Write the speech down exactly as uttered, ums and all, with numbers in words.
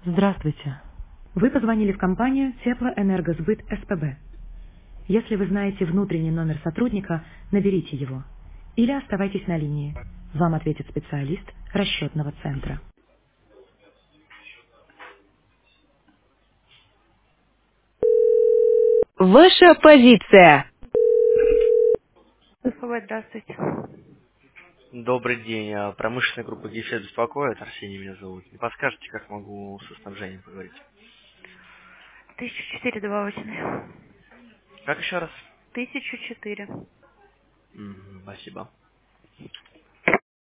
Здравствуйте. Вы позвонили в компанию Теплоэнергосбыт СПБ. Если вы знаете внутренний номер сотрудника, наберите его. Или оставайтесь на линии. Вам ответит специалист расчетного центра. Ваша позиция. СПБ, здравствуйте. Добрый день. а, Промышленная группа Гефет беспокоит. Арсений меня зовут. Не подскажете, как могу со снабжением поговорить? тысяча четыре добавочные. Как еще раз? тысяча четыре. Мгм, спасибо.